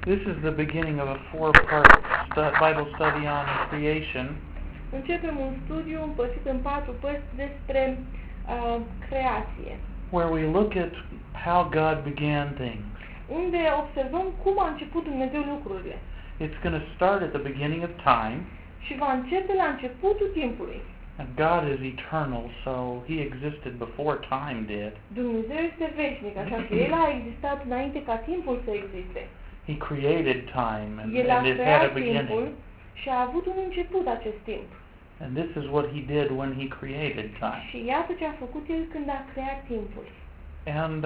This is the beginning of a four-part Bible study on creation. Începem un studiu împărțit în 4 părți despre creație, where we look at how God began things. unde observăm cum a început Dumnezeu lucrurile. It's going to start at the beginning of time. Și va începe la începutul timpului. And God is eternal, so He existed before time did. Dumnezeu este veșnic, așa că El a existat înainte ca timpul să existe. He created time El a and it had a creat timpul beginning. și a avut un început acest timp. And this is what He did when He created time. Și iată ce a făcut El când a creat timpul. And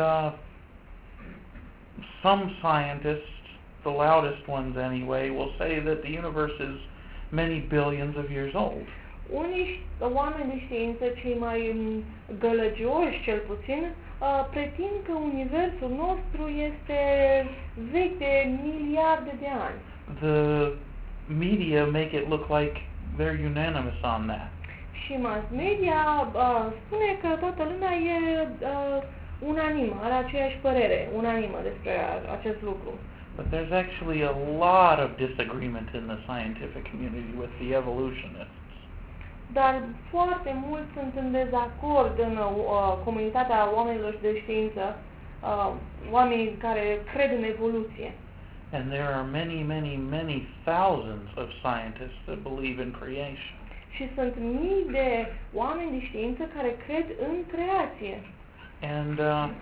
some scientists, the loudest ones anyway, will say that the universe is many billions of years old. Unii oameni de știință, cei mai gălăgioși cel puțin, pretind că universul nostru este vechi de miliarde de ani. The media make it look like they're unanimous on that. Și mass media spune că toată lumea e unanimă, are aceeași părere unanimă despre acest lucru. But there's actually a lot of disagreement in the scientific community with the evolutionists. Dar foarte mulți sunt în dezacord în comunitatea oamenilor de știință, oamenii care cred în evoluție. And there are many thousands of scientists that believe in creation. Și sunt mii de oameni de știință care cred în creație. And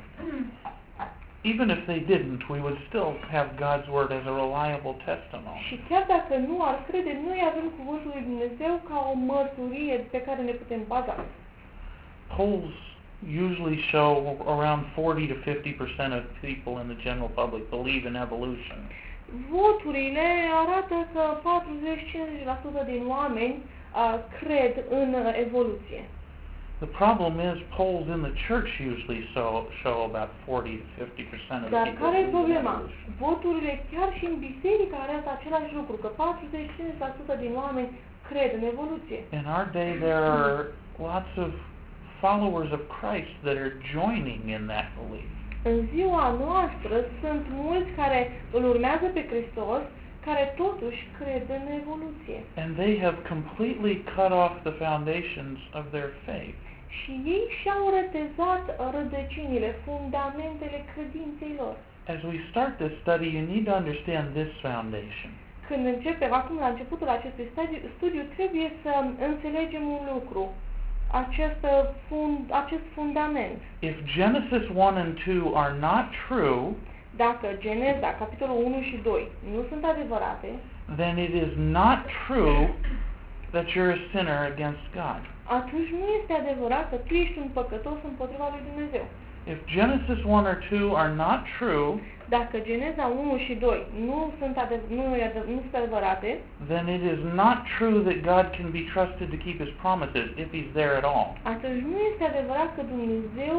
even if they didn't, we would still have God's word as a reliable testimony. Și chiar dacă nu ar crede, noi avem cuvântul lui Dumnezeu ca o mărturie pe care ne putem baza. Polls usually show around 40 to 50% of people in the general public believe in evolution. Voturile arată că 40-50% din oameni cred în evoluție. The problem is polls in the church usually show about 40 to 50% of Dar people care e believe in problema? evolution. Voturile chiar și în biserică arată același lucru, că 40-50% din oameni cred în evoluție. In our day there are lots of followers of Christ that are joining in that belief. În ziua noastră sunt mulți care îl urmează pe Hristos, care totuși cred în evoluție. And they have completely cut off the foundations of their faith. Și ei și-au rătezat rădăcinile, fundamentele credinței lor. As we start this study, you need to understand this foundation. Când începem, acum la începutul acestui studiu, trebuie să înțelegem un lucru, acest fundament. If Genesis 1 and 2 are not true, Dacă Geneza, capitolul 1 și 2, nu sunt adevărate, then it is not true that you're a sinner against God. atunci nu este adevărat că tu ești un păcătos împotriva lui Dumnezeu. If Genesis 1 or 2 are not true, Dacă Geneza 1 și 2 nu sunt adevărate, then it is not true that God can be trusted to keep His promises if He's there at all. atunci nu este adevărat că Dumnezeu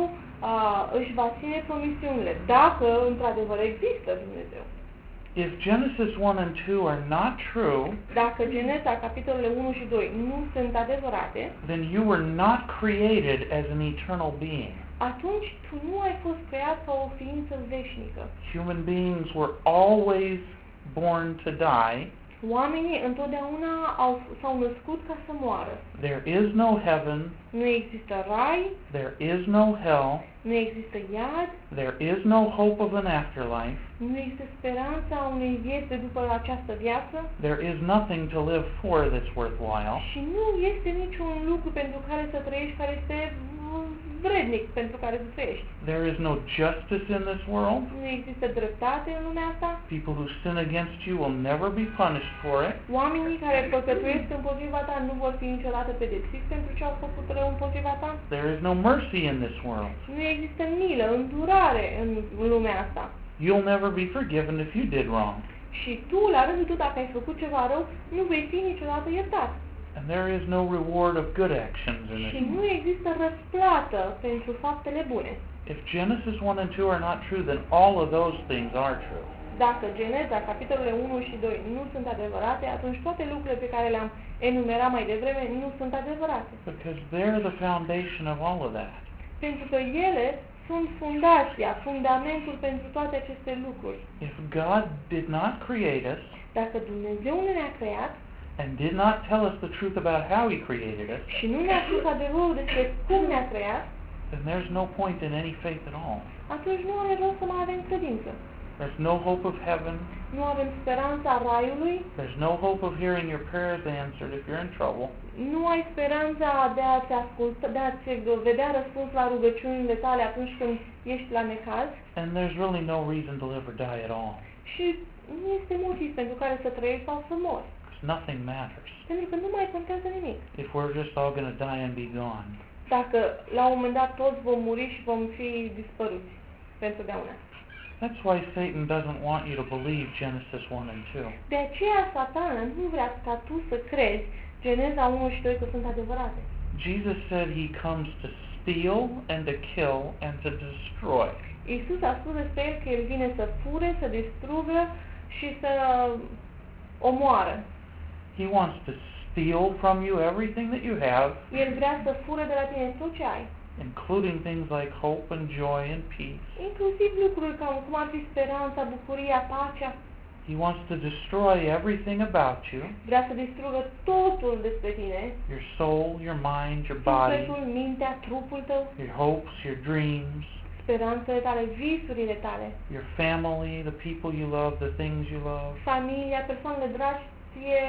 își va ține promisiunile, dacă într-adevăr există Dumnezeu. If Genesis 1 and 2 are not true, Dacă Geneza, capitolele 1 și 2 nu sunt adevărate, then you were not created as an eternal being. atunci tu nu ai fost creat ca o ființă veșnică. Human beings were always born to die. Oamenii întotdeauna s-au născut ca să moară. There is no heaven. Nu există rai, There is no hell. nu există iad, There is no hope of an afterlife. nu există speranța unei vieți după această viață There is nothing to live for that's worthwhile. și nu este niciun lucru pentru care să trăiești care este vrednic pentru care să trăiești. There is no justice in this world. Nu există dreptate în lumea asta. People who sin against you will never be punished for it. Oamenii care păcătuiesc împotriva ta nu vor fi niciodată pedepsiți pentru ce au făcut rău împotriva ta. There is no mercy in this world. Nu există milă, îndurare în lumea asta. You'll never be forgiven if you did wrong. Și tu, la rândul tău, dacă ai făcut ceva rău, nu vei fi niciodată iertat. And there is no reward of good actions in Și it. nu există răsplată pentru faptele bune. If Genesis 1 and 2 are not true, then all of those things are true. Dacă Geneza, capitolele 1 și 2 nu sunt adevărate, atunci toate lucrurile pe care le-am enumerat mai devreme nu sunt adevărate. Because they're the foundation of all of that. Pentru că ele sunt fundația, fundamentul pentru toate aceste lucruri. If God did not create us Dacă Dumnezeu nu ne-a creat and did not tell us the truth about how He created us, și nu ne-a spus adevărul despre cum ne-a creat, then there's no point in any faith at all. atunci nu are rost să mai avem credință. There's no hope of heaven. Nu avem speranța raiului, There's no hope of hearing your prayers answered if you're in trouble. nu ai speranța de a-ți asculta, de a-ți vedea răspuns la rugăciunile tale atunci când ești la necaz And there's really no reason to live or die at all. și nu este motiv pentru care să trăiești sau să mori. Because nothing matters. Pentru că nu mai contează nimic. If we're just all going to die and be gone. Dacă la un moment dat toți vom muri și vom fi dispăruți pentru deauna. That's why Satan doesn't want you to believe Genesis 1 and 2. De aceea Satana nu vrea ca tu să crezi Geneza 1 și 2 că sunt adevărate. Jesus said He comes to steal and to kill and to destroy. Iisus a spus despre El că El vine să fure, să distrugă și să omoară. He wants to steal from you everything that you have, El vrea să fure de la tine tot ce ai, including things like hope and joy and peace. inclusiv lucruri cum ar fi speranța, bucuria, pacea. He wants to destroy everything about you, Vrea să distrugă totul despre tine, your soul, your mind, your body, sufletul, mintea, trupul tău, your hopes, your dreams, speranțele tale, visurile tale, your family, the people you love, the things you love. familia, persoanele dragi ție,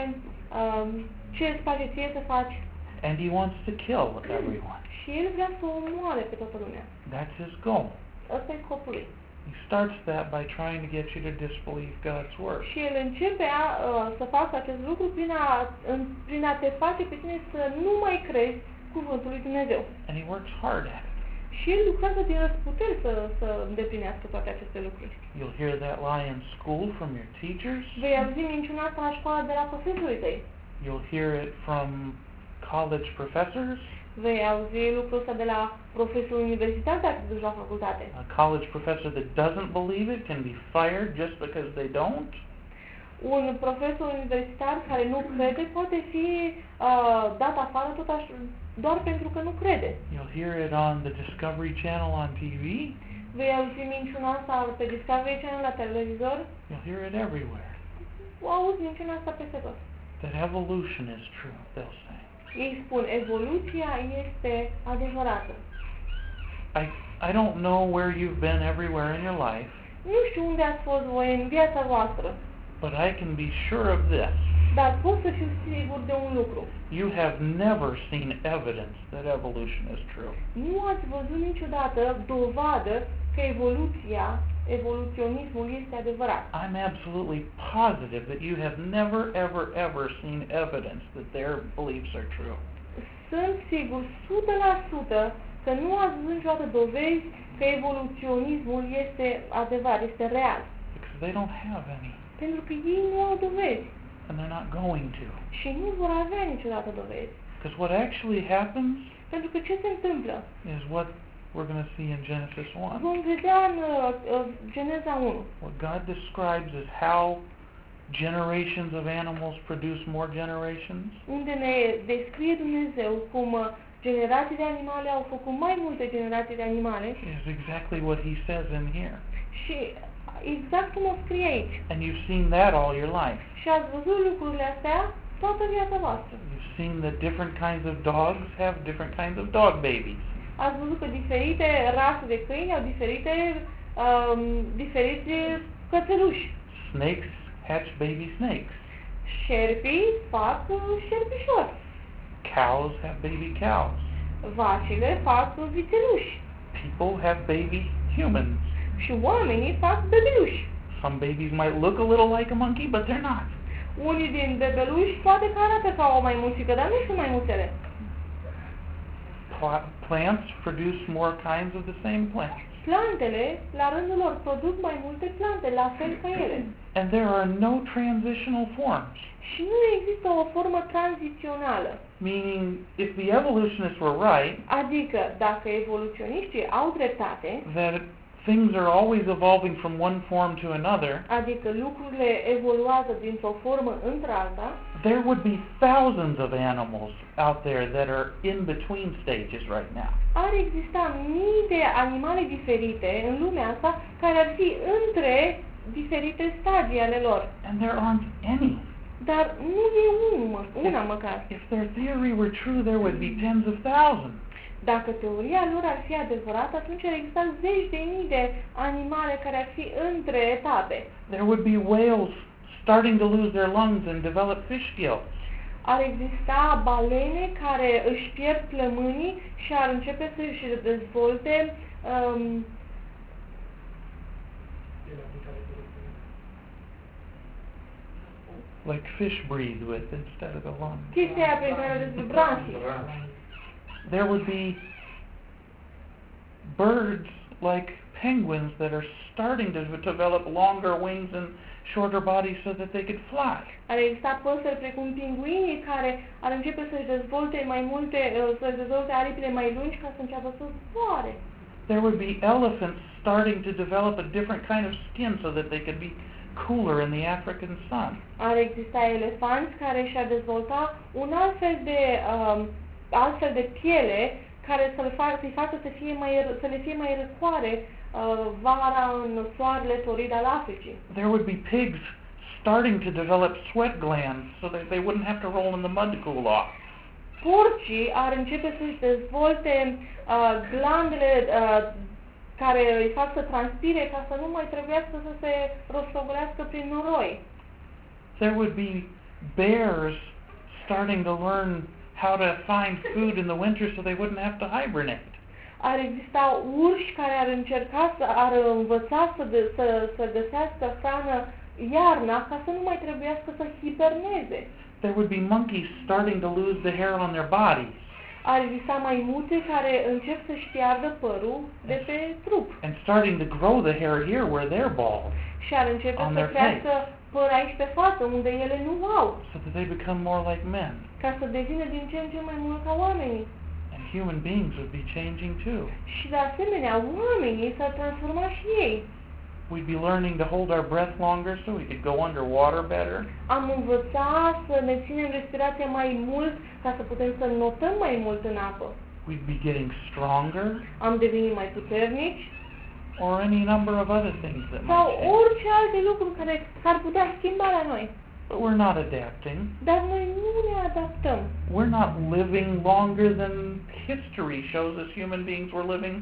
ce îți place ție să faci. And He wants to kill everyone. Și El vrea să omoare pe toată lumea. That's His goal. Ăsta e scopul lui. He starts that by trying to get you to disbelieve God's Word. Și El începe să facă acest lucru prin a te face pe tine să nu mai crezi cuvântul lui Dumnezeu. And He works hard at it. Și El lucrează din răsputeri să îndeplinească toate aceste lucruri. You'll hear that lie in school from your teachers. Vei auzi minciuna asta la școală de la profesorii tăi. You'll hear it from college professors. Vei auzi lucrul ăsta de la profesorul universitar dacă te duci la facultate. A college professor that doesn't believe it can be fired just because they don't. Un profesor universitar care nu crede poate fi dat afară tot așa, doar pentru că nu crede. You'll hear it on the Discovery Channel on TV. Vei auzi minciuna asta pe Discovery Channel la televizor. You'll hear it everywhere. Auzi minciuna asta peste tot. That evolution is true, they'll say. Ei spun, evoluția este adevărată. I don't know where you've been everywhere in your life, Nu știu unde ați fost voi în viața voastră, but I can be sure of this. dar pot să fiu sigur de un lucru. You have never seen evidence that evolution is true. Nu ați văzut niciodată dovadă că evoluționismul este adevărat. I'm absolutely positive that you have never, ever, ever seen evidence that their beliefs are true. Sunt sigur 100% că nu ați văzut niciodată dovezi că evoluționismul este adevărat, este real. Because they don't have any. Pentru că ei nu au dovezi And they're not going to. și nu vor avea niciodată dovezi. Because what actually happens Pentru că ce se întâmplă? is what we're going to see in Genesis 1. Vom vedea în Geneza 1. What God describes is how generations of animals produce more generations. Unde ne descrie Dumnezeu cum generații de animale au făcut mai multe generații de animale Is exactly what He says in here. și exact cum o scrie aici. And you've seen that all your life. Și ați văzut lucrurile astea toată viața voastră. You've seen that different kinds of dogs have different kinds of dog babies. Ați văzut că diferite rase de câini au diferiți cățeluși. Snakes hatch baby snakes. Șerpii fac șerpișori. Cows have baby cows. Vacile fac vițeluși. People have baby humans. Și oamenii fac bebeluși. Some babies might look a little like a monkey, but they're not. Unii din bebeluși poate că arată ca o maimuțică, dar nu sunt maimuțele. Plants produce more kinds of the same plants. Plantele, la rândul lor, produc mai multe plante, la fel ca ele. And there are no transitional forms. Și nu există o formă tranzițională. Meaning, if the evolutionists were right, Adică, dacă evoluționiștii au dreptate, that things are always evolving from one form to another, adică lucrurile evoluează dintr-o formă într-alta, there would be thousands of animals out there that are in between stages right now. ar exista mii de animale diferite în lumea asta care ar fi între diferite stadii ale lor. And there aren't any. Dar nu e una măcar. If their theory were true, there would be tens of thousands. Dacă teoria lor ar fi adevărată, atunci ar exista zeci de mii de animale care ar fi între etape. There would be whales starting to lose their lungs and develop fish gills. Ar exista balene care își pierd plămânii și ar începe să își dezvolte like fish breathe with instead of the lungs. chestia aia prin care dezvibranții. There would be birds like penguins that are starting to develop longer wings and shorter bodies so that they could fly. Ar exista păsări precum pinguinii care ar începe să-și dezvolte să-și dezvolte aripile mai lungi ca să înceapă să zboare. There would be elephants starting to develop a different kind of skin so that they could be cooler in the African sun. Ar exista elefanți care și-ar dezvolta un altfel de piele care să-i facă să le fie mai răcoare vara în soarele torid al Africii. There would be pigs starting to develop sweat glands so that they wouldn't have to roll in the mud to cool off. Porcii ar începe să-și dezvolte glandele care îi fac să transpire ca să nu mai trebuiască să se rostogolească prin noroi. There would be bears starting to learn how to find food in the winter so they wouldn't have to hibernate. Ar exista urși care ar învăța să găsească hrană iarna ca să nu mai trebuiască să hiberneze. There would be monkeys starting to lose the hair on their bodies. Ar exista maimuțe care încep să-și piardă părul de pe trup. And starting to grow the hair here where they're bald. Și ar începe On să their crească păr aici pe față, unde ele nu au. So that they become more like men. Ca să devină din ce în ce mai mult ca oamenii. And human beings would be changing too. Și de asemenea, oamenii s-ar transforma și ei. We'd be learning to hold our breath longer so we could go underwater better. Am învățat să ne ținem respirația mai mult ca să putem să notăm mai mult în apă. We'd be getting stronger. Am devenit mai puternici. Or any number of other things that Sau might change. orice alte lucruri care s-ar putea schimba la noi. But we're not adapting. Dar noi nu ne adaptăm. We're not living longer than history shows us human beings were living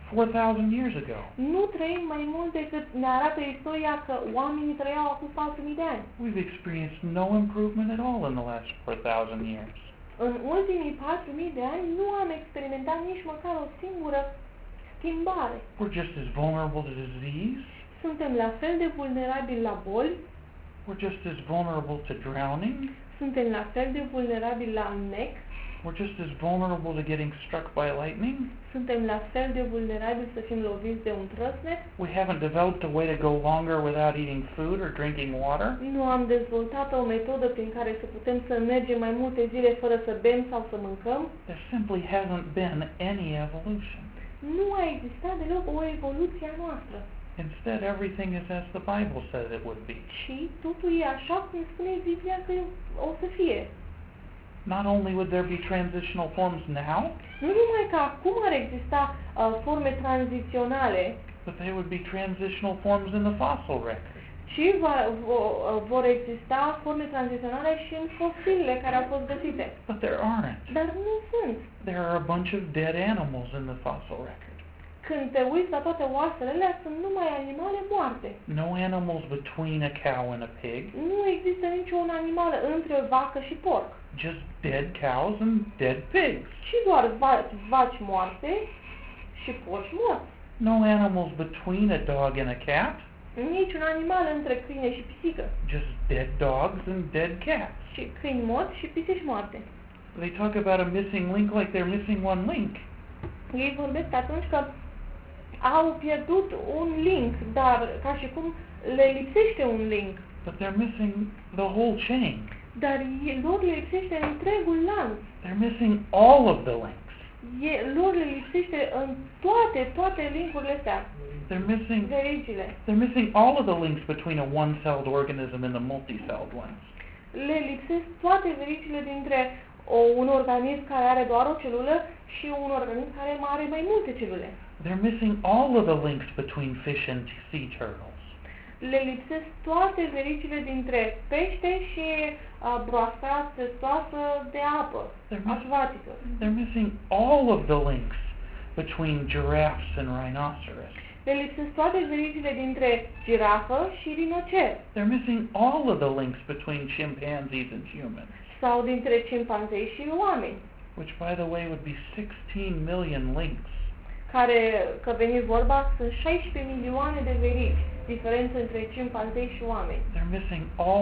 4,000 years ago. Nu trăim mai mult decât ne arată istoria că oamenii trăiau acum 4.000 de ani. We've experienced no improvement at all in the last 4,000 years. În ultimii 4.000 de ani nu am experimentat nici măcar o singură schimbare. We're just as vulnerable to disease. Suntem la fel de vulnerabili la boli. We're just as vulnerable to drowning. Suntem la fel de vulnerabili la nec. We're just as vulnerable to getting struck by lightning. Suntem la fel de vulnerabili să fim loviți de un trăsnet. We haven't developed a way to go longer without eating food or drinking water. Nu am dezvoltat o metodă prin care să putem să mergem mai multe zile fără să bem sau să mâncăm. There simply hasn't been any evolution. Nu a existat deloc o evoluție a noastră. Instead, everything is as the Bible says it would be. Și totul e așa cum spune Biblia că o să fie. Not only would there be transitional forms now, Nu numai că acum ar exista forme tranziționale, but they would be transitional forms in the fossil record. ci vor exista forme tranziționale și în fosilele care au fost găsite. But there aren't. Dar nu sunt. There are a bunch of dead animals in the fossil record. Când te uiți la toate oasele alea, sunt numai animale moarte. No animals between a cow and a pig. Nu există niciun animal între vacă și porc. Just dead cows and dead pigs. Și doar vaci moarte și porci morți. No animals between a dog and a cat. Niciun animal între câine și pisică. Just dead dogs and dead cats. Și câini morți și pisici moarte. They talk about a missing link like they're missing one link. Ei vorbesc atunci că au pierdut un link, dar ca și cum le lipsește un link. But they're missing the whole chain. Dar lor le lipsește întregul lanț. They're missing all of the links. lor le lipsește în toate linkurile astea, verigile. They're missing all of the links between a one-celled organism and the multi-celled ones. Le lipsesc toate verigile dintre un organism care are doar o celulă și un organism care are mai multe celule. They're missing all of the links between fish and sea turtles. Le lipsesc toate verigile dintre pește și broasca testoasă de apă, acvatică. They're missing all of the links between giraffes and rhinoceros. Le lipsesc toate verigile dintre girafă și rinocer. They're missing all of the links between chimpanzees and humans. Sau dintre cimpanzei și oameni. Which, by the way, would be 16 million links. Care, că veni vorba, sunt 16 milioane de verigi, diferență între cimpanzei și oameni. They're missing all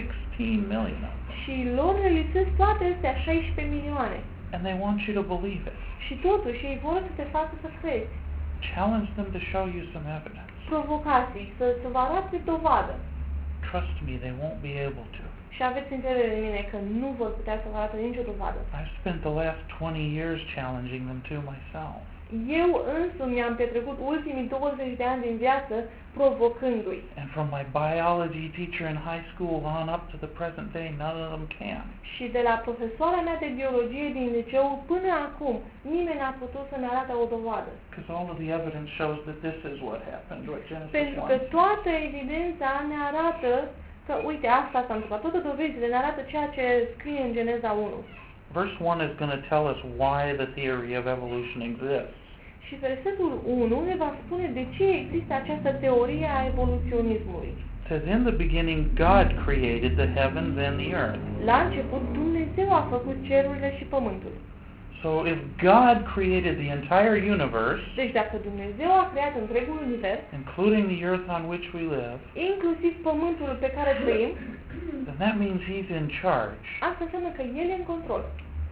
16 million of them. Și lor le lipsesc toate astea 16 milioane. And they want you to believe it. Și totuși ei vor să te facă să crezi. Challenge them to show you some evidence. Provocații, să vă arate dovadă. Trust me, they won't be able to. Și aveți încredere în mine că nu vor putea să vă arate nicio dovadă. I've spent the last 20 years challenging them to myself. Eu însumi mi-am petrecut ultimii 20 de ani din viață provocându-i. And from my biology teacher in high school on up to the present day, none of them can. Și de la profesoara mea de biologie din liceu până acum, nimeni n-a putut să ne arate o dovadă. Because all of the evidence shows that this is what happened, what Genesis Pentru că 1. toată evidența ne arată că, uite, asta s-a întâmplat. Toate dovezile ne arată ceea ce scrie în Geneza 1. Verse 1 is going to tell us why the theory of evolution exists. Și versetul 1 ne va spune de ce există această teorie a evoluționismului. It says, in the beginning God created the heavens and the earth. La început, Dumnezeu a făcut cerurile și pământul. So if God created the entire universe, Deci dacă Dumnezeu a creat întregul univers, including the earth on which we live, inclusiv pământul pe care trăim, then that means He's in charge. asta înseamnă că El e în control.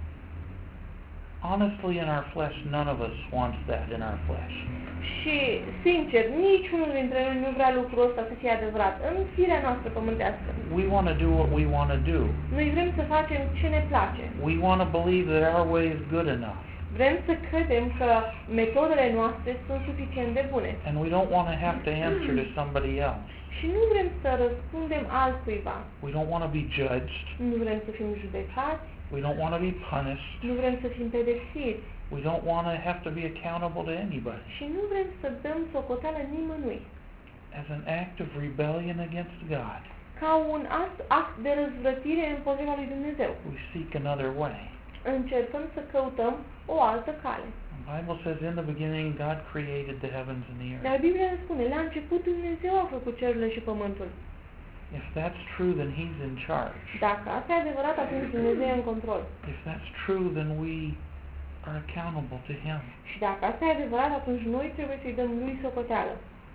Honestly, in our flesh, none of us wants that in our flesh. Și, sincer, niciunul dintre noi nu vrea lucrul ăsta să fie adevărat în firea noastră pământească. We want to do what we want to do. Noi vrem să facem ce ne place. We want to believe that our way is good enough. Vrem să credem că metodele noastre sunt suficient de bune. And we don't want to have to answer to somebody else. Și nu vrem să răspundem altcuiva. We don't want to be judged. Nu vrem să fim judecați. We don't want to be punished. Nu vrem să fim pedepsiți. We don't want to have to be accountable to anybody. Și nu vrem să dăm socoteală nimănui. As an act of rebellion against God, Ca un act de răzvrătire împotriva lui Dumnezeu. we seek another way. Încercăm să căutăm o altă cale. The Bible says, in the beginning God created the heavens and the earth. Dar Biblia ne spune, la început Dumnezeu a făcut cerurile și pământul. If that's true, then He's in charge. Dacă asta e adevărat, atunci Dumnezeu e în control. If that's true, then we are accountable to Him. Și dacă asta e adevărat, atunci noi trebuie să-i dăm lui socoteală.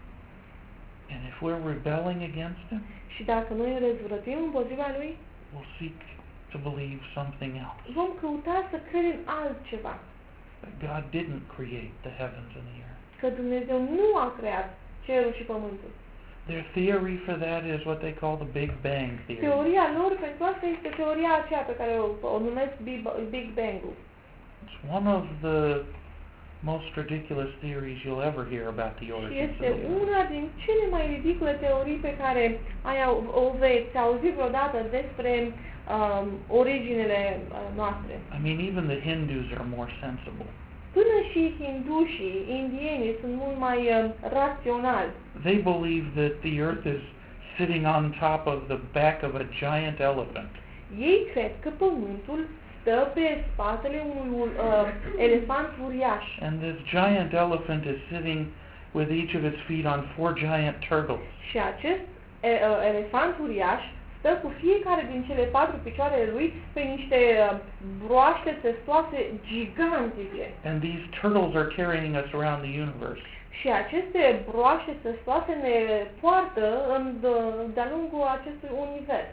And if we're rebelling against Him, Și dacă noi răzvrătim împotriva lui, we'll seek to believe something else. vom căuta să credem altceva. That God didn't create the heavens and the earth. Că Dumnezeu nu a creat cerul și pământul. Their theory for that is what they call the Big Bang theory. Teoria lor pentru asta este teoria aceea pe care o numesc Big Bang-ul. It's one of the most ridiculous theories you'll ever hear about the Și origins of este the earth. una din cele mai ridicole teorii pe care o veți auzi vreodată despre originele noastre. I mean, even the Hindus are more sensible. Până și hindușii, indienii sunt mult mai raționali. They believe that the earth is sitting on top of the back of a giant elephant. Ei cred că pământul stă pe spatele unui elefant uriaș. And this giant elephant is sitting with each of its feet on 4 giant turtles. Și acest elefant uriaș stă cu fiecare din cele 4 picioarele lui pe niște broaște testoase gigantice. And these turtles are carrying us around the universe. Și aceste broaște testoase ne poartă de-a lungul acestui univers.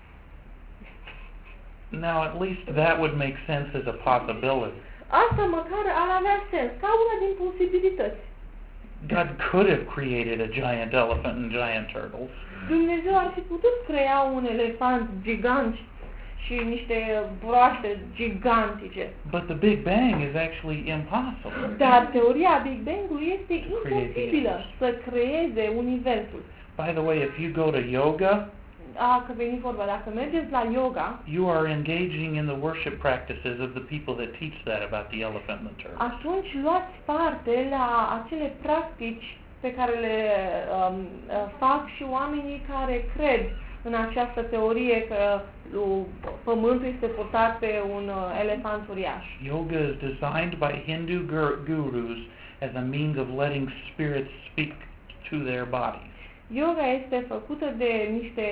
Now, at least that would make sense as a possibility. Asta măcar ar avea sens, ca una din posibilități. God could have created a giant elephant and giant turtles. Dumnezeu ar fi putut crea un elefant gigant și niște broaște gigantice. But the Big Bang is actually impossible. Dar teoria Big Bang-ului este imposibilă să creeze universul. By the way, if you go to yoga, Că veni vorba, dacă mergeți la yoga, you are engaging in the worship practices of the people that teach that about the elephant and the turtle. atunci luați parte la acele practici pe care le fac și oamenii care cred în această teorie că pământul este purtat pe un elefant uriaș. Yoga is designed by Hindu gurus as a means of letting spirits speak to their bodies. Yoga este făcută de niște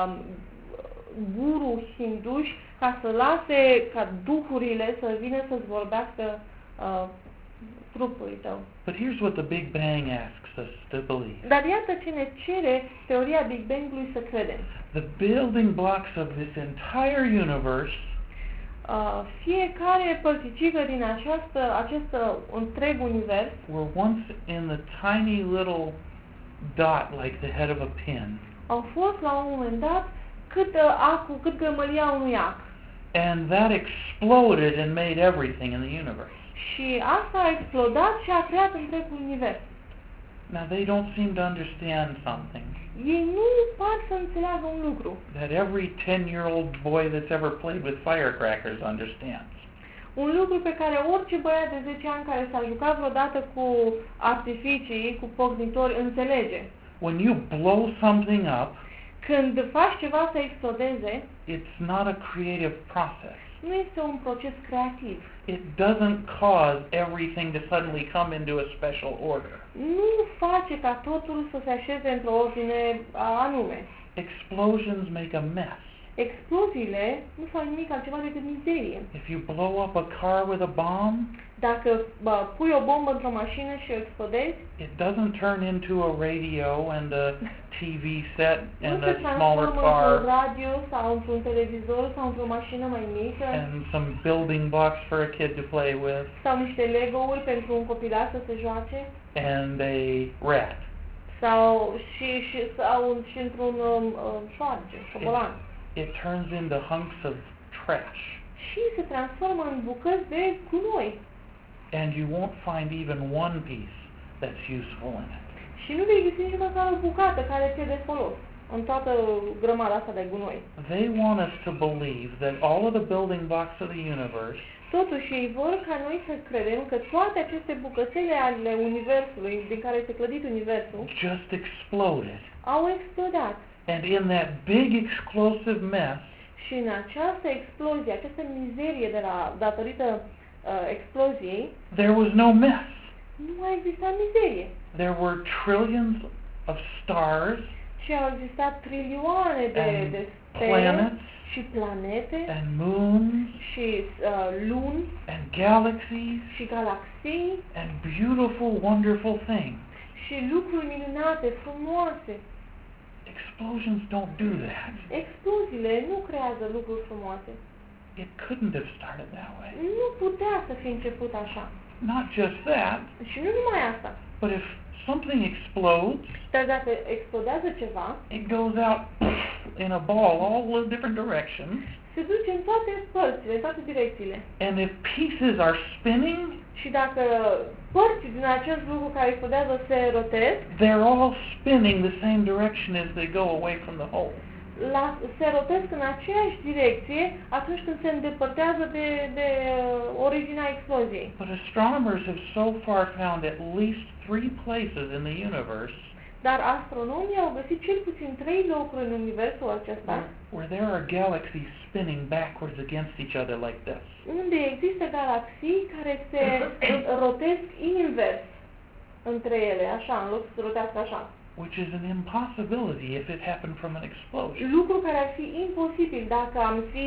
guru hinduși ca să lase ca duhurile să vină să-ți vorbească trupului tău. But here's what the Big Bang asks us to believe. Dar iată ce ne cere teoria Big Bang-ului să credem. The building blocks of this entire universe Fiecare părticică din acest întreg univers were once in the tiny little dot like the head of a pin. au fost la un moment dat cât gămălia unui ac. And that exploded and made everything in the universe. Și asta a explodat și a creat întregul univers. Now they don't seem to understand something Ei nu par să înțeleagă un lucru. that every 10-year-old boy that's ever played with firecrackers understands. Un lucru pe care orice băiat de 10 ani care s-a jucat vreodată cu artificii, cu pocnitori, înțelege. When you blow something up, Când faci ceva să explodeze, it's not a creative process. nu este un proces creativ. It doesn't cause everything to suddenly come into a special order. Nu face ca totul să se așeze într-o ordine anume. Explosions make a mess. Exploziile nu fac nimic altceva decât mizerie. If you blow up a car with a bomb, Dacă pui o bombă într-o mașină și o explodezi, it doesn't turn into a radio and a TV set nu and se a smaller transformă într-un car radio sau într-un televizor sau într-o mașină mai mică and some building blocks for a kid to play with sau niște Lego-uri pentru un copilaș să se joace and a rat. sau și într-un șoarge, șobolan. It turns into hunks of trash. Și se transformă în bucăți de gunoi. And you won't find even one piece that's useful in it. Și nu vei găsi nici măcar o bucată care ți-e de folos în toată grămada asta de gunoi. They want us to believe that all of the building blocks of the universe Totuși, ei vor ca noi să credem că toate aceste bucățele ale universului, din care este clădit universul, just exploded. au explodat. And in that big explosive mess, Și în această explozie, această mizerie datorită exploziei, there was no mess. nu a existat mizerie. There were trillions of stars Și au existat trilioane de stele planets și planete and moons și luni and galaxies și galaxii and beautiful, wonderful things. și lucruri minunate, frumoase. Explosions don't do that. Exploziile nu creează lucruri frumoase. It couldn't have started that way. Nu putea să fi început așa. Not just that, Și nu numai asta. but if something explodes, Dar dacă explodează ceva, it goes out in a ball all the different directions. se duce în toate părțile, în toate direcțiile. And if pieces are spinning, Și dacă părți din acest lucru care explodează se rotesc, they're all spinning the same direction as they go away from the hole. se rotesc în aceeași direcție atunci când se îndepărtează de originea exploziei. But astronomers have so far found at least 3 places in the universe Dar astronomii au găsit cel puțin 3 locuri în universul acesta where there are galaxies spinning backwards against each other like this. unde există galaxii care se rotesc invers între ele, așa, în loc să se rotească așa. Which is an impossibility if it happened from an explosion. Lucru care ar fi imposibil dacă am fi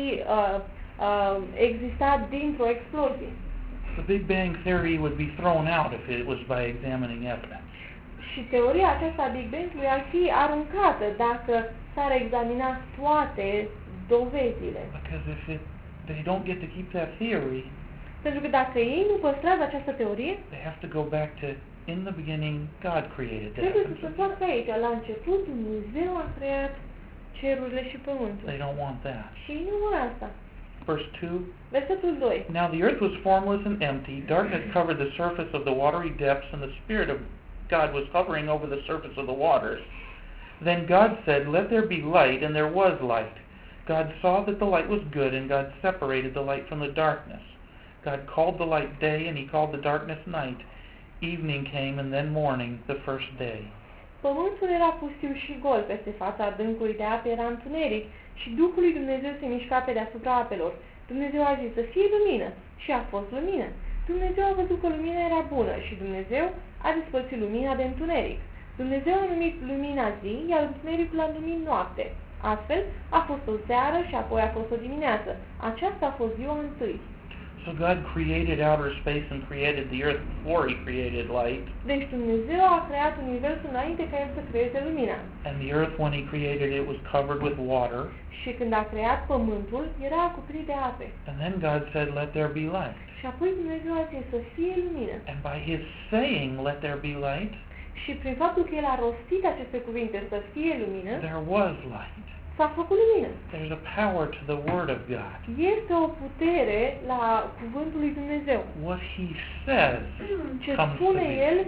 existat dintr-o explozie. The Big Bang theory would be thrown out if it was by examining evidence. Și teoria aceasta a Big Bang-ului ar fi aruncată dacă s-ar examina toate dovezile. Because if they don't get to keep that theory, Pentru că dacă ei nu păstrează această teorie, they have to go back to in the beginning God created the trebuie să heavens se and facă aici. La început Dumnezeu a creat cerurile și pământul. They don't want that. Și ei nu vor asta. Verse 2. Versetul 2. Now the earth was formless and empty, darkness covered the surface of the watery depths, and the Spirit of God was hovering over the surface of the waters. Then God said, "Let there be light," and there was light. God saw that the light was good, and God separated the light from the darkness. God called the light day, and he called the darkness night. Evening came, and then morning, the first day. Pământul era pustiu și gol, peste fața adâncului de apă era întuneric și Duhul lui Dumnezeu se mișca pe deasupra apelor. Dumnezeu a zis să fie lumină și a fost lumină. Dumnezeu a văzut că lumina era bună și Dumnezeu a despărțit lumina de întuneric. Dumnezeu a numit lumina zi, iar întunericul a numit noapte. Astfel a fost o seară și apoi a fost o dimineață. Aceasta a fost ziua întâi. So God created outer space and created the earth before he created light. Deci Dumnezeu a creat universul înainte ca el să creeze lumina. And the earth, when he created it, was covered with water. Și când a creat pământul, era acoperit de ape. And then God said, "Let there be light." Și apoi Dumnezeu a zis să fie lumină. And by his saying, "Let there be light," Și prin faptul că el a rostit aceste cuvinte să fie lumină, there was light. s-a făcut lumină. There's a power to the Word of God. Este o putere la cuvântul lui Dumnezeu. What he says Ce comes to spune be. el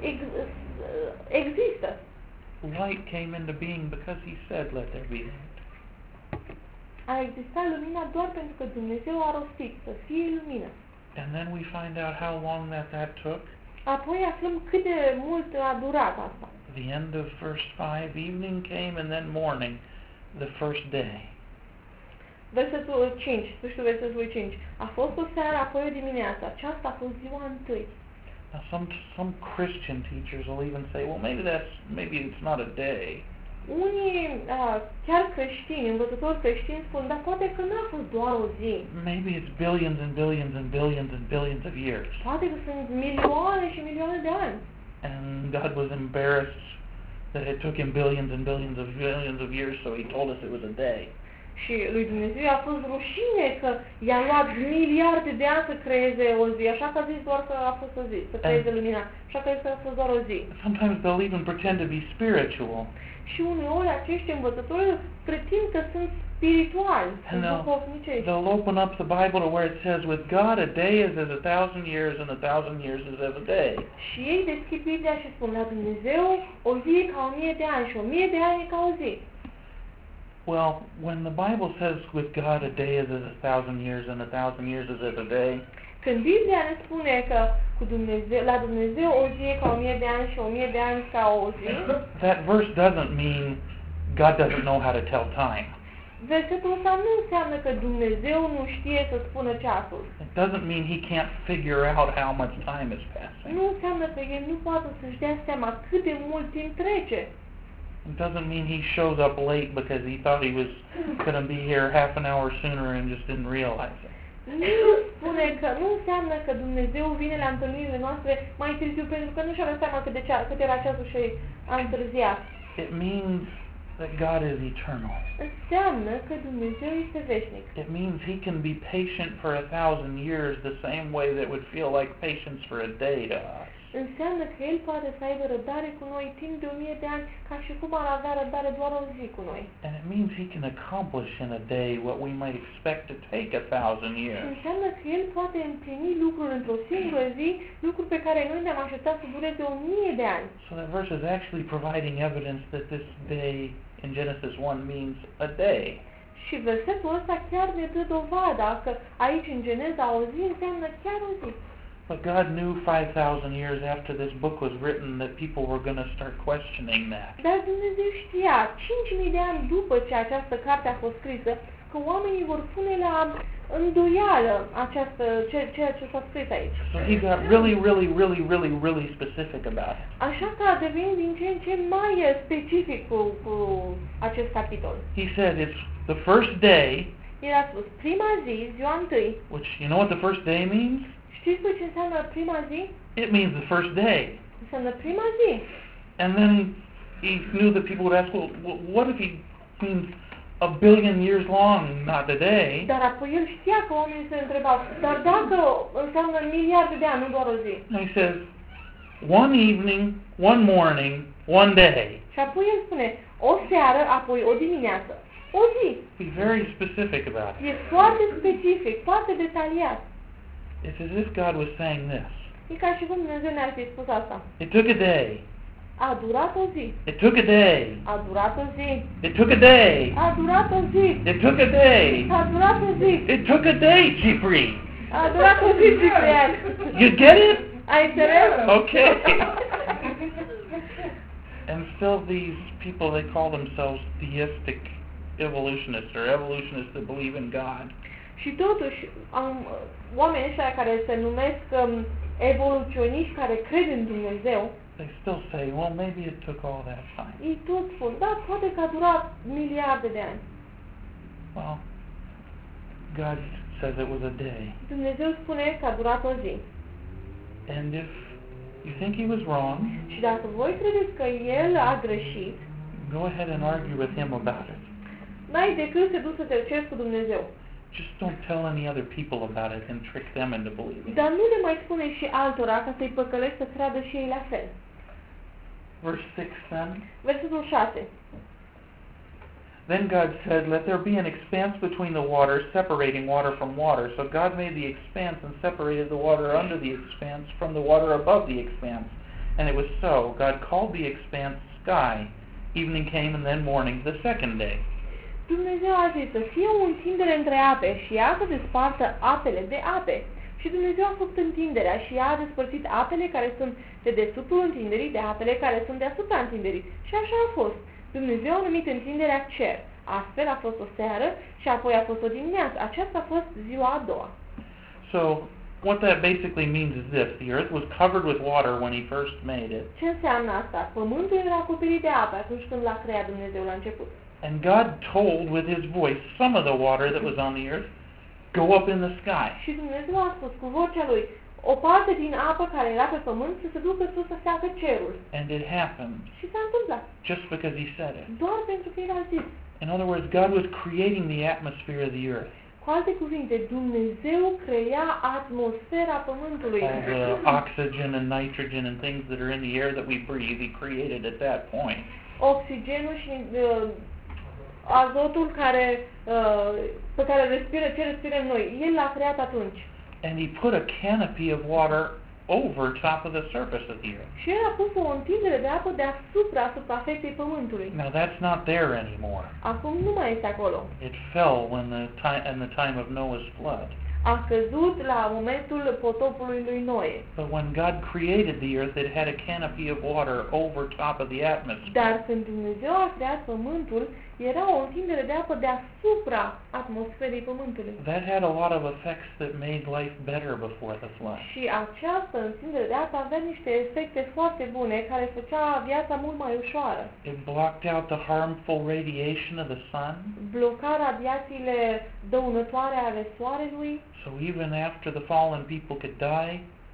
există. Light came into being because he said, "Let there be light." A existat lumina doar pentru că Dumnezeu a rostit să fie lumină. And then we find out how long that took. Apoi aflăm cât de mult a durat asta. The end of verse 5, evening came and then morning, the first day. Versetul 5, sfârșitul versetului 5. A fost o seară, apoi o dimineață. Aceasta a fost ziua întâi. Now some Christian teachers will even say, well, maybe it's not a day. Unii chiar creștini, învățători creștini spun, dar poate că n-a fost doar o zi. Maybe it's billions and billions and billions and billions of years. Poate că sunt milioane și milioane de ani. And God was embarrassed that it took him billions and billions of years, so he told us it was a day. Și lui Dumnezeu a fost rușine că i-a luat miliarde de ani să creeze o zi, așa că a zis doar că a fost o zi, să creeze lumina, așa că a zis că a fost doar o zi. Sometimes they'll even pretend to be spiritual. Și uneori acești învățători pretind că sunt spirituali, sunt duhovnicești. They'll open up the Bible to where it says, with God a day is as 1,000 years and 1,000 years is as a day. Și ei deschid Biblia și spun, la Dumnezeu o zi e ca 1000 de ani și 1000 de ani e ca o zi. Well, when the Bible says with God a day is as 1,000 years and 1,000 years is as a day, când Biblia ne spune că la Dumnezeu o zi e ca 1000 de ani și 1000 de ani ca o zi, that verse doesn't mean God doesn't know how to tell time. Versetul ăsta nu înseamnă că Dumnezeu nu știe să spună ceasul. It doesn't mean he can't figure out how much time is passing. Nu înseamnă că el nu poate să-și dea seama cât de mult timp trece. It doesn't mean he shows up late because he thought he was going to be here half an hour sooner and just didn't realize it. Nu înseamnă că Dumnezeu vine la întâlnirile noastre mai târziu pentru că nu și-a dat seama cât era ceasul și a întârziat. It means that God is eternal. Înseamnă că Dumnezeu este veșnic. It means he can be patient for 1,000 years the same way that would feel like patience for a day to us. Înseamnă că El poate să aibă răbdare cu noi timp de 1000 de ani, ca și cum ar avea răbdare doar o zi cu noi. And it means he can accomplish in a day what we might expect to take 1,000 years. Și înseamnă că El poate împlini lucruri într-o singură zi, lucruri pe care noi ne-am așteptat să dureze 1000 de ani. So that verse is actually providing evidence that this day in Genesis 1 means a day. Și versetul ăsta chiar ne dă dovada că aici în Geneza o zi înseamnă chiar o zi. But God knew 5,000 years after this book was written that people were going to start questioning that. Dar Dumnezeu știa, 5.000 de ani după ce această carte a fost scrisă, că oamenii vor pune la îndoială ceea ce s-a scris aici. So he got really specific about it. Așa că a devenit din ce în ce mai specific cu acest capitol. He said it's the first day. El a spus prima zi, ziua întâi. Which, you know what the first day means? Știți ce înseamnă prima zi? It means the first day. Înseamnă prima zi. And then he knew that people would ask, well, what if he means 1 billion years long, not a day? Dar apoi el știa că oamenii se întrebau, dar dacă înseamnă miliarde de ani, nu doar o zi. And he says, one evening, one morning, one day. Și apoi el spune, o seară, apoi o dimineață, o zi. Be very specific about it. E foarte specific, foarte detaliat. It's as if God was saying this. E ca și cum Dumnezeu ne-ar fi spus asta. It took a day. A durat o zi. It took a day. A durat o zi. It took a day. A durat o zi. It took a day. A durat o zi. It took a day, Cipri. A durat o zi, Ciprian. You get it? Ai înțeles? Okay. And still these people, they call themselves theistic evolutionists or evolutionists that believe in God. Și totuși, oamenii ăștia care se numesc evoluționiști, care cred în Dumnezeu, They still say, well, maybe it took all that time. ei tot spun, da, poate că a durat miliarde de ani. Well, God says it was a day. Dumnezeu spune că a durat o zi. And if you think he was wrong, Și dacă voi credeți că el a greșit, go ahead and argue with him about it. n-ai decât să duci să te ceri cu Dumnezeu. Just don't tell any other people about it and trick them into believing. Dar nu le mai spune și altora ca să-i păcălești să creadă și ei la fel. Verse 6 then. Versetul 6. Then God said, let there be an expanse between the waters, separating water from water. So God made the expanse and separated the water under the expanse from the water above the expanse. And it was so. God called the expanse sky. Evening came and then morning the second day. Dumnezeu a zis să fie o întindere între ape și ea să despartă apele de ape. Și Dumnezeu a făcut întinderea și ea a despărțit apele care sunt de desubtul întinderii de apele care sunt deasupra întinderii. Și așa a fost. Dumnezeu a numit întinderea cer. Astfel a fost o seară și apoi a fost o dimineață. Aceasta a fost ziua a doua. So what that basically means is this. The earth was covered with water when he first made it. Ce înseamnă asta? Pământul era acoperit de apă atunci când l-a creat Dumnezeu la început. And God told with his voice some of the water that was on the earth, go up in the sky. Și Dumnezeu a spus cu vocea lui, o parte din apă care era pe pământ să se ducă sus să seacă cerul. And it happened Și s-a întâmplat. just because he said it. Doar pentru că el a zis. In other words, God was creating the atmosphere of the earth. Cu alte cuvinte, Dumnezeu crea atmosfera pământului. All the oxygen and nitrogen and things that are in the air that we breathe, he created at that point. Oxigenul și azotul pe care ce respirăm noi, el l-a creat atunci. And he put a canopy of water over top of the surface of the earth. Și el a pus o întindere de apă deasupra suprafeței pământului. Now that's not there anymore. Acum nu mai este acolo. It fell in the time of Noah's flood. A căzut la momentul potopului lui Noe. But when God created the earth, it had a canopy of water over top of the atmosphere. Dar când Dumnezeu a creat pământul, era o întindere de apă deasupra atmosferei pământului. That had a lot of effects that made life better before the flood. Și această întindere de apă avea niște efecte foarte bune care făcea viața mult mai ușoară. It blocked out the harmful radiation of the sun. Bloca radiațiile dăunătoare ale soarelui. So even after the fallen people could die,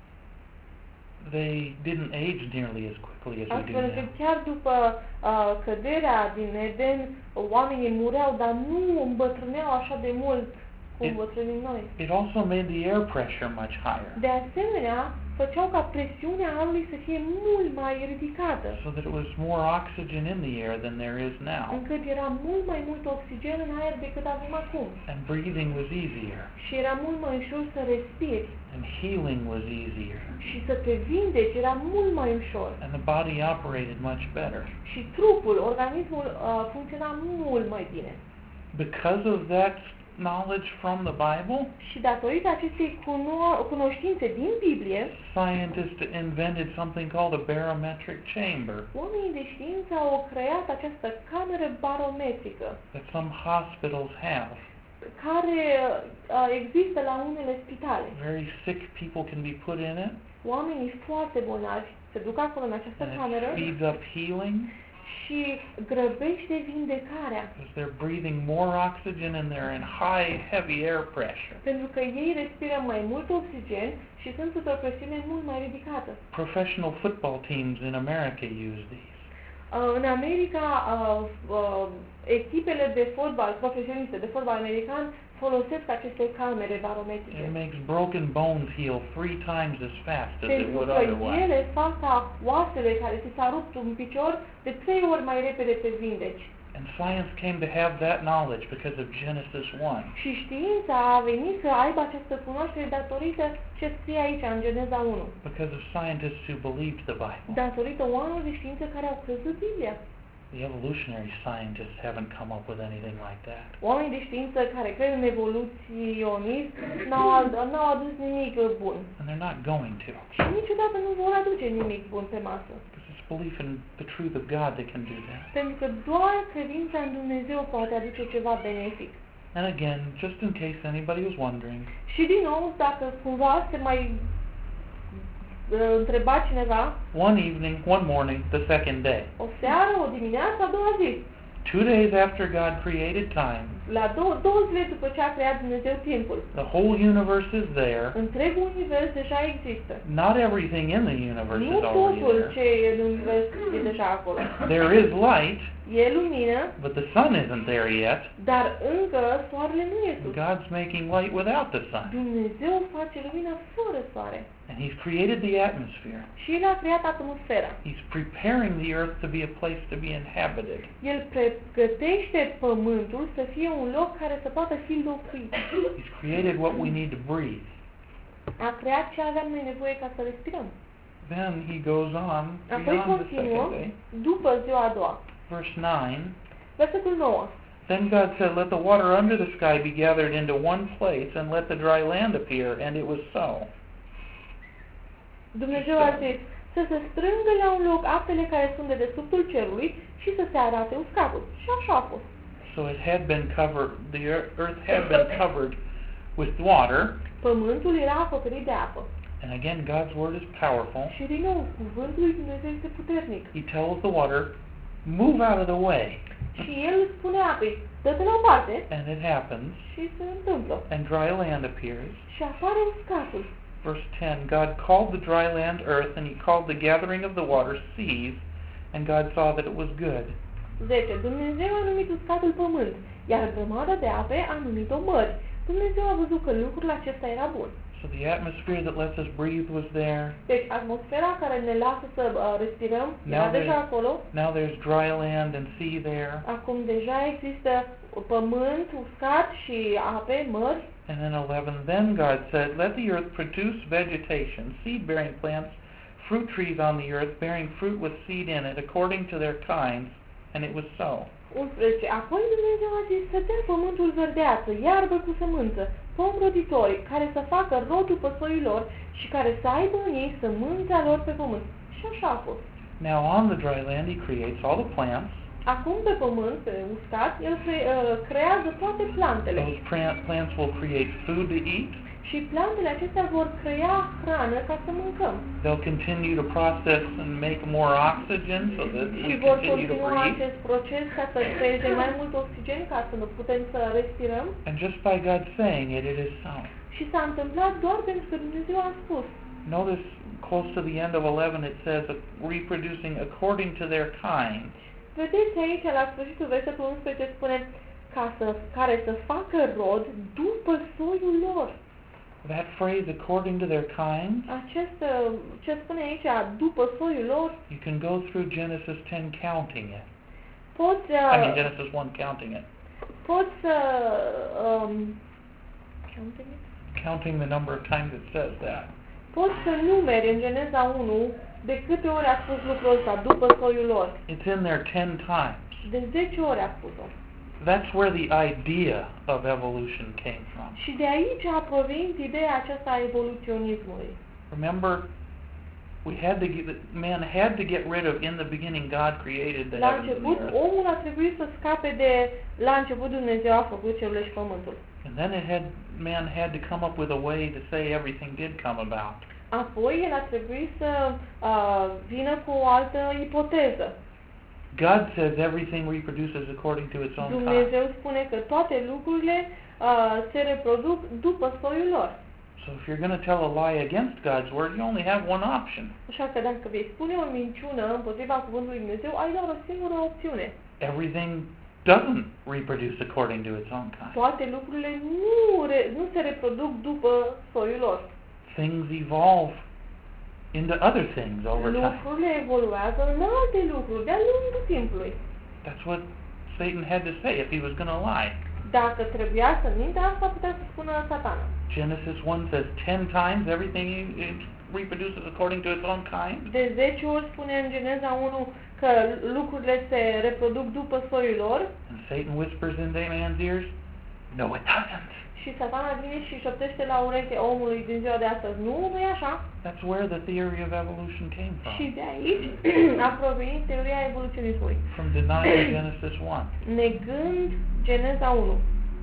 they didn't age nearly as quickly as we do Astfel că now. chiar după căderea din Eden, oamenii mureau, dar nu îmbătrâneau așa de mult cum îmbătrânim noi. It also made the air pressure much higher, De asemenea, făceau ca presiunea aerului să fie mult mai ridicată, so that it was more oxygen in the air than there is now, încât era mult mai mult oxigen în aer decât avem acum. and breathing was easier, Și era mult mai ușor să respiri and healing was easier, și să te vindeci era mult mai ușor. and the body operated much better. Și trupul, organismul funcționa mult mai bine. Because of that knowledge from the Bible, Și datorită acestei cunoștințe din Biblie, scientists invented something called a barometric chamber oamenii de știință au creat această cameră barometrică, that some hospitals have. care există la unele spitale. Very sick people can be put in it, Oamenii foarte bolnavi se duc acolo în această and cameră it speeds up healing și grăbește vindecarea, because they're breathing more oxygen and they're in high, heavy air pressure. pentru că ei respiră mai mult oxigen și sunt sub o presiune mult mai ridicată. Professional football teams in America use these. În America, echipele de fotbal, profesioniste de fotbal american, folosesc aceste camere barometrice. It makes broken bones heal 3 times as fast as it Pentru would că otherwise. ele fac ca oasele care ți s-a rupt un picior de 3 ori mai repede te vindeci. And science came to have that knowledge because of Genesis 1. Și știința a venit să aibă această cunoaștere datorită ce scrie aici în Geneza 1. Because of scientists who believed the Bible. Datorită oamenilor de știință care au crezut Biblia. The evolutionary scientists haven't come up with anything like that. Oamenii de știință care cred în evoluționism n-au adus nimic bun. And they're not going to. Și niciodată nu vor aduce nimic bun pe masă. Because it's belief in the truth of God that can do that. Pentru că doar credința în Dumnezeu poate aduce ceva benefic. And again, just in case anybody was wondering, Și din nou, dacă cumva se mai întreba cineva, one evening, one morning, the second day, o seară, o dimineață, a doua zi, 2 days after God created time, la două zile după ce a creat Dumnezeu timpul, the whole universe is there. întregul univers deja există. Not everything in the universe Nu is already totul there. ce e în univers e deja acolo. There is light, E lumină, but the sun isn't there yet. dar încă soarele nu e sus. God's making light without the sun. Dumnezeu face lumină fără soare. And He's created the atmosphere. Și El a creat atmosfera. He's preparing the earth to be a place to be inhabited. El pregătește pământul să fie un loc care să poată fi locuit. He's created what we need to breathe. A creat ce aveam noi nevoie ca să respirăm. Then He goes on Apoi beyond the continuă, second day. după ziua a doua. Verse 9. Versetul 9. Then God said, "Let the water under the sky be gathered into one place, and let the dry land appear." And it was so. Dumnezeu a zis să se strângă la un loc apele care sunt de desubtul cerului și să se arate uscatul. Și așa a fost. So it had been covered, the earth had been covered with water. Pământul era acoperit de apă. And again, God's word is powerful. Și din nou, cuvântul lui Dumnezeu este puternic. He tells the water, "Move out of the way." Și El spune apei, dă-te la o parte And it happens. și se întâmplă. And dry land appears. Și apare uscatul. Verse 10, God called the dry land earth, and He called the gathering of the water seas, and God saw that it was good. 10. Dumnezeu a numit uscatul pământ, iar grămada de ape a numit-o mări. Dumnezeu a văzut că lucrul acesta era bun. So the atmosphere that lets us breathe was there. Deci atmosfera care ne lasă să respirăm era Now deja acolo. Now there's dry land and sea there. Acum deja există pământ, uscat și ape, mări. And then 11, then God said, "Let the earth produce vegetation, seed-bearing plants, fruit trees on the earth, bearing fruit with seed in it, according to their kinds." And it was so. 11. Apoi Dumnezeu a zis să dea pământul verdeață, iarbă cu sămânță, pom roditori, care să facă rod după soiul lor și care să aibă în ei sămânța lor pe pământ. Și așa a fost. Now on the dry land He creates all the plants. Acum pe pământ, pe uscat, El creează toate plantele. Those plants will create food to eat. Și plantele acestea vor crea hrană ca să mâncăm. They'll continue to process and make more oxygen so that we Și vor continue to continua breathe. acest proces ca să creeze mai mult oxigen ca să nu putem să respirăm. And just by God saying it, it is so. Și s-a întâmplat doar pentru că Dumnezeu a spus. Notice close to the end of 11 it says reproducing according to their kind. Vedeți aici, la sfârșitul versetului 11 spune care să facă rod după soiul lor. That phrase, according to their kind, Ce spune aici, după soiul lor, you can go through Genesis 10 counting it. Genesis 1 counting it. Poți să Counting the number of times it says that. Poți să numeri în Geneza 1 de câte ori a spus lucrul ăsta, după soiul lor. It's in there 10 times. De 10 ori a spus-o. That's where the idea of evolution came from. Și de aici a provenit ideea aceasta a evoluționismului. Remember, man had to get rid of, in the beginning God created the La heavens and început, the earth. omul a trebuit să scape la început Dumnezeu a făcut cerurile și pământul. And then man had to come up with a way to say everything did come about. Apoi el a trebuit să vină cu o altă ipoteză. God says everything reproduces according to its own kind. Dumnezeu spune că toate lucrurile se reproduc după soiul lor. So if you're going to tell a lie against God's word, you only have one option. Așa că dacă vei spune o minciună împotriva cuvântului Lui Dumnezeu, ai doar o singură opțiune. Everything doesn't reproduce according to its own kind. Toate lucrurile nu se reproduc după soiul lor. Things evolve into other things over time. Lucrurile evoluează în alte lucruri de-a lungul timpului. That's what Satan had to say if he was going to lie. Dacă trebuia să mintă, asta putea să spună Satana. Genesis 1 says 10 times everything it reproduces according to its own kind. De 10 ori spune în Geneza 1 că lucrurile se reproduc după soiul lor. And Satan whispers into man's ears, no it doesn't. Și Satana vine și șoptește la ureche omului din ziua de astăzi. Nu e așa. That's where the theory of evolution came Și from. de aici a provenit teoria evoluționismului. From denying Genesis 1. Negând Geneza 1.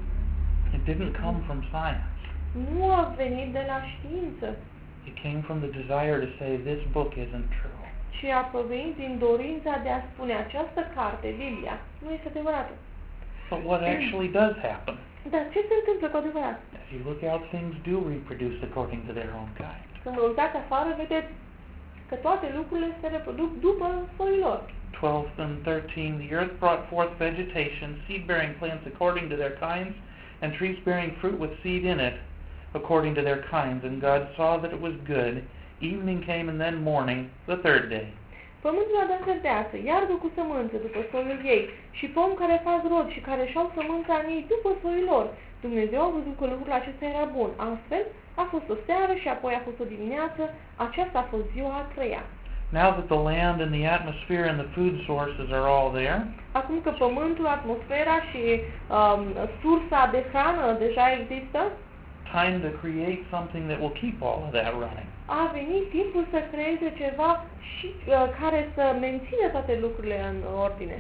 It didn't come from science. Nu a venit de la știință, It came from the desire to say this book isn't true. ci a provenit din dorința de a spune această carte, Biblia, nu este adevărată. But what actually does happen? Dar ce se întâmplă cu adevărat? As you look out, things do reproduce according to their own kind. Când vă uitați afară, vedeți că toate lucrurile se reproduc după soiul lor. 12 and 13, the earth brought forth vegetation, seed-bearing plants according to their kinds, and trees bearing fruit with seed in it, according to their kinds. And God saw that it was good. Evening came and then morning, the third day. Pământul a dat verdeață, iarbă cu sămânță după soiul ei, și pom care fac rod și care și-au sămânța în ei după soiul lor. Dumnezeu a văzut că lucrul acesta era bun. Astfel, a fost o seară și apoi a fost o dimineață. Aceasta a fost ziua a treia. Now that the land and the atmosphere and the food sources are all there, Acum că pământul, atmosfera și sursa de hrană deja există, time to create something that will keep all of that running. a venit timpul să creeze ceva și care să mențină toate lucrurile în ordine.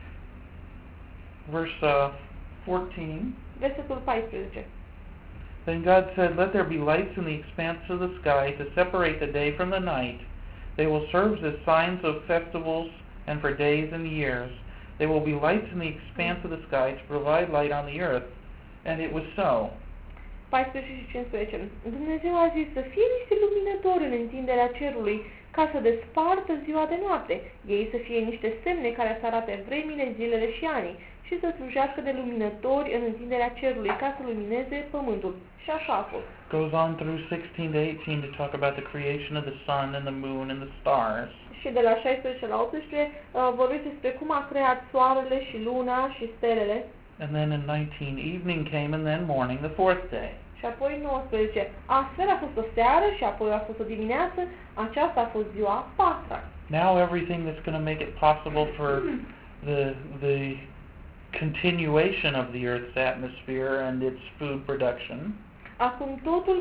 Verse 14, Versetul 14. Then God said, let there be lights in the expanse of the sky to separate the day from the night. They will serve as signs of festivals and for days and years. They will be lights in the expanse of the sky to provide light on the earth. And it was so. 14 și 15. Dumnezeu a zis să fie niște luminători în întinderea cerului, ca să despartă ziua de noapte, ei să fie niște semne care să arate vremile, zilele și anii, și să slujească de luminători în întinderea cerului, ca să lumineze pământul. Și așa a fost. Goes on through 16 to 18 to talk about the creation of the sun and the moon and the stars. Și de la 16 la 18 vorbește despre cum a creat soarele și luna și stelele. And then in 19, evening came and then morning, the fourth day. Și apoi 19. Astfel a fost o seară și apoi a fost o dimineață. Aceasta a fost ziua a patra. Now everything that's going to make it possible for the continuation of the Earth's atmosphere and its food production Acum totul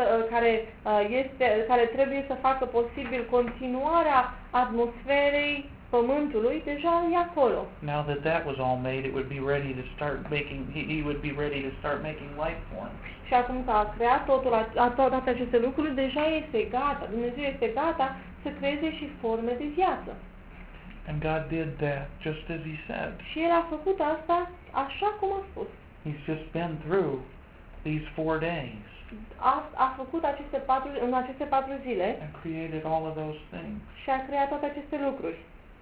care trebuie să facă posibil continuarea atmosferei Pământului deja e acolo. Now that that was all made, it would be ready to start making. He would be ready to start making life forms. Și acum că a creat toate aceste lucruri, deja este gata. Dumnezeu este gata să creeze și forme de viață. And God did that just as He said. Și El a făcut asta așa cum a spus. He's just been through these 4 days A făcut în aceste 4 zile and created all of those things. și a creat toate aceste lucruri.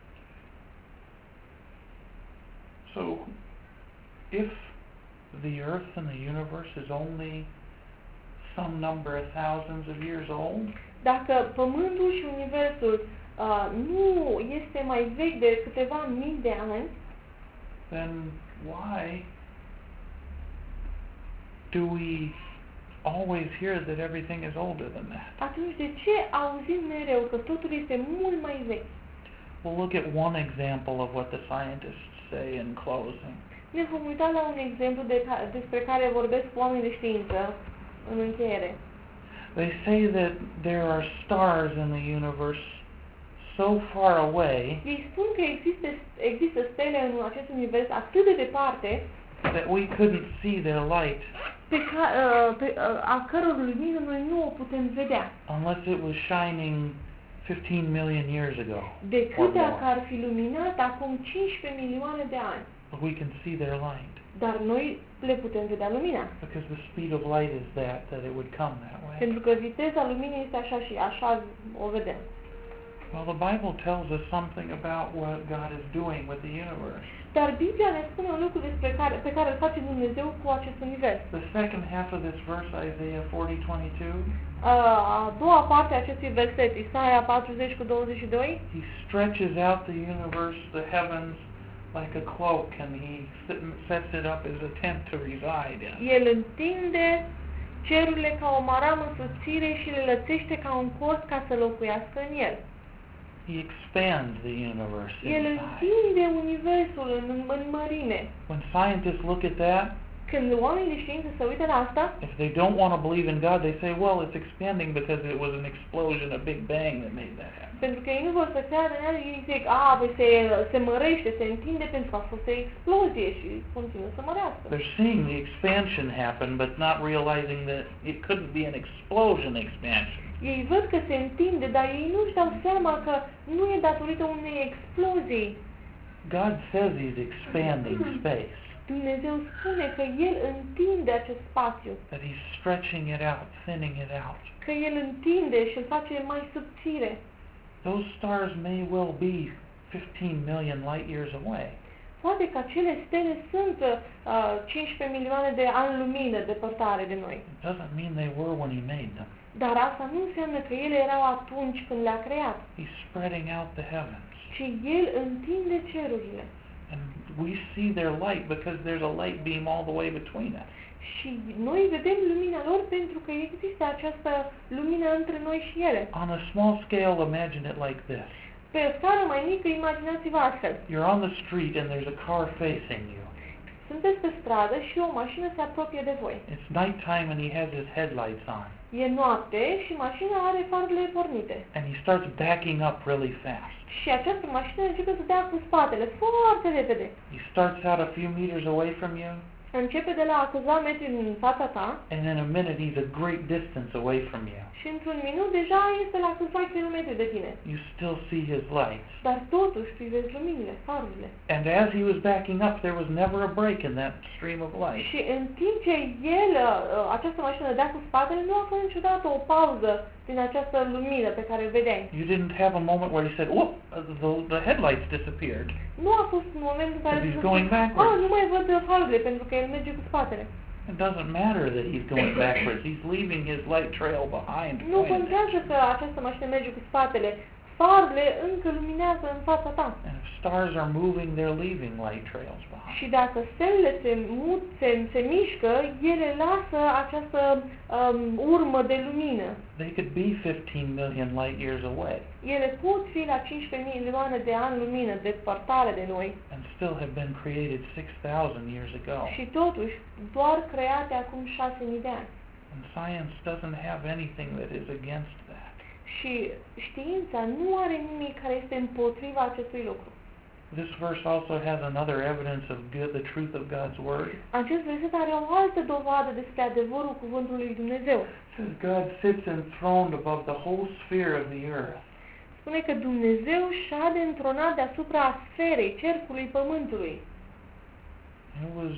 So, if the earth and the universe is only some number of thousands of years old, Dacă Pământul și Universul nu este mai vechi de câteva mii de ani, then why do we always hear that everything is older than that? atunci de ce auzim mereu că totul este mult mai vechi? We'll look at one example of what the scientists say in closing. Ne vom uita la un exemplu despre care vorbesc oamenii de știință în încheiere. They say that there are stars in the universe so far away Ei spun că există stele în acest univers atât de departe that we couldn't see their light a căror lumină noi nu o putem vedea. unless it was shining 15 million years ago. Decât or more. dacă ar fi luminat acum 15 milioane de ani. But we can see their light. Dar noi le putem vedea lumina. Because the speed of light is that it would come that way. Pentru că viteza luminii este așa și așa o vedem. Well, the Bible tells us something about what God is doing with the universe. Dar Biblia ne spune un lucru pe care îl face Dumnezeu cu acest univers. The second half of this verse, Isaiah 40:22, A doua parte a acestui verset, Isaia 40:22, he stretches out the universe, the heavens, like a cloak, and he sets it up as a tent to reside in. El întinde cerurile ca o maramă subțire și le lățește ca un cort ca să locuiască în el. He expands the universe in El size. întinde universul în mărime. When scientists look at that, Când oamenii de știință se uită la asta, if they don't want to believe in God, they say, well, it's expanding because it was an explosion, a big bang that made that happen. pentru că ei nu vor să creadă în el, ei zic, păi se mărește, se întinde pentru că a fost o explozie și continuă să mărească. They're seeing the expansion happen, but not realizing that it couldn't be an explosion expansion. Ei văd că se întinde, dar ei nu-și dau seama că nu e datorită unei explozii. God says he's expanding space, Dumnezeu spune că El întinde acest spațiu, that he's stretching it out, thinning it out. că El întinde și îl face mai subțire. Those stars may well be 15 million light years away, Poate că acele stele sunt 15 milioane de ani lumină depărtare de noi. it doesn't mean they were when he made them. Dar asta nu înseamnă că ele erau atunci când le-a creat, He's spreading out the heavens. ci El întinde cerurile. And we see their light because there's a light beam all the way between us. Și noi vedem lumina lor pentru că există această lumină între noi și ele. On a small scale, imagine it like this. Pe o scară mai mică, imaginați-vă astfel. You're on the street and there's a car facing you. Sunteți pe stradă și o mașină se apropie de voi. It's nighttime and he has his headlights on. E noapte și mașina are farurile pornite. And he starts backing up really fast. Și această mașină începe să dea cu spatele foarte repede. He starts out a few meters away from you, Începe de la câțiva metri în fața ta and in a minute he's a great distance away from you. și într-un minut deja este la câțiva kilometri de tine. You still see his lights. Dar totuși privezi luminile, farurile. And as he was backing up, there was never a break in that stream of light. Și în timp ce el, această mașină dea cu spatele, nu a fost niciodată o pauză din această lumină pe care o vedeai. You didn't have a moment where he said, whoop, the headlights disappeared. Nu a fost un moment în care Because he's să going spui, backwards. nu mai văd farurile pentru că el merge cu spatele. It doesn't matter that he's going backwards. He's leaving his light trail behind. Nu pointed at contează you. că această mașină merge cu spatele. Farurile încă luminează în fața ta. And if stars are moving, they're leaving light trails behind. Și dacă stelele se mișcă, ele lasă această urmă de lumină. They could be 15 million light years away Ele pot fi la 15 milioane de ani lumină depărtare de noi and still have been created 6,000 years ago. și totuși doar create acum 6.000 de ani. And science doesn't have anything that is against that. Și știința nu are nimic care este împotriva acestui lucru. This verse also has another evidence of the truth of God's word. Acest verset are o altă dovadă despre adevărul cuvântului lui Dumnezeu. It says God sits enthroned above the whole sphere of the earth. Spune că Dumnezeu șade întronat deasupra sferei, cercului pământului. It was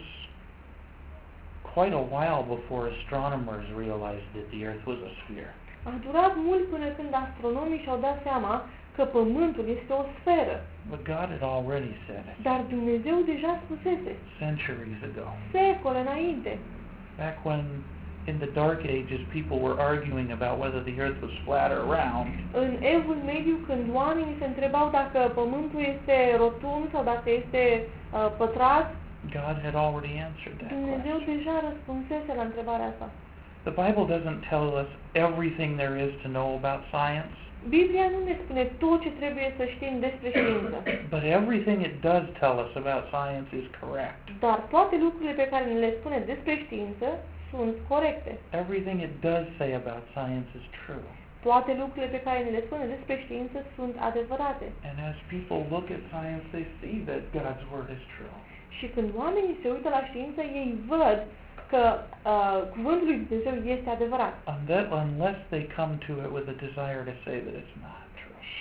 quite a while before astronomers realized that the earth was a sphere. A durat mult până când astronomii și-au dat seama că pământul este o sferă. But God had already said it Dar Dumnezeu deja spusese, centuries ago. secole înainte. Back when in the Dark Ages people were arguing about whether the earth was flat or round, În Evul Mediu, când oamenii se întrebau dacă pământul este rotund sau dacă este pătrat, God had already answered that Dumnezeu question. deja răspunsese la întrebarea asta. The Bible doesn't tell us everything there is to know about science, Biblia nu ne spune tot ce trebuie să știm despre știință, but everything it does tell us about science is correct. dar toate lucrurile pe care ne le spune despre știință sunt corecte. Everything it does say about science is true. Toate lucrurile pe care ne le spune despre știință sunt adevărate. And as people look at science, they see that God's word is true. Și când oamenii se uită la știință, ei văd că cuvântul lui Dumnezeu este adevărat. Unless they come to it with a desire to say that it's not true.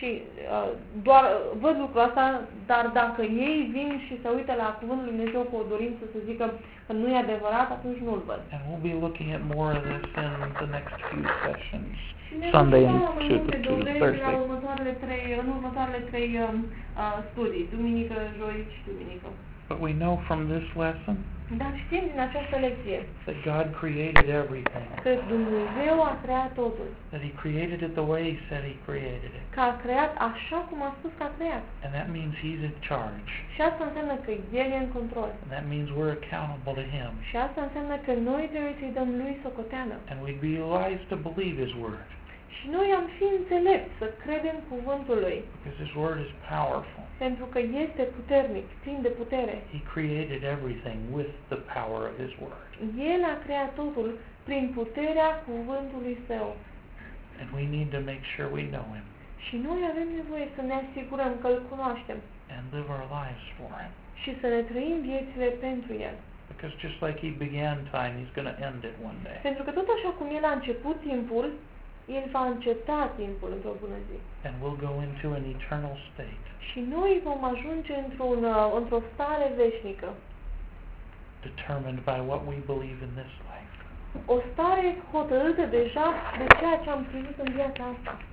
Și doar văd lucrul ăsta, dar dacă ei vin și se uită la Cuvântul Lui Dumnezeu cu o dorință să zică că nu e adevărat, atunci nu-l văd. And we'll be looking at more of this in the next few sessions, Și ne Sunday vom and uita la mai multe to dovezi Thursday. în următoarele trei studii, duminică, joi și duminică. But we know from this lesson Dar știm din această lecție that God created everything, că Dumnezeu a creat totul, that He created it the way He said He created it. că a creat așa cum a spus că a creat. And that means He's in charge. Și asta înseamnă că El e în control. And that means we're accountable to Him. Și asta înseamnă că noi trebuie să-i dăm Lui socoteală. And we'd be wise to believe His Word, Și noi am fi înțelepți să credem cuvântul Lui, because His Word is powerful. pentru că este puternic, plin de putere. He created everything with the power of His Word. El a creat totul prin puterea cuvântului Său. And we need to make sure we know Him Și noi avem nevoie să ne asigurăm că îl cunoaștem and live our lives for Him. și să ne trăim viețile pentru El. Because just like He began time, He's going to end it one day. Pentru că tot așa cum El a început timpul, El va înceta timpul într-o bună zi. And we'll go into an eternal state, Și noi vom ajunge într-o stare veșnică. determined by what we believe in this life. O stare hotărâtă deja de ceea ce am primit în viața asta.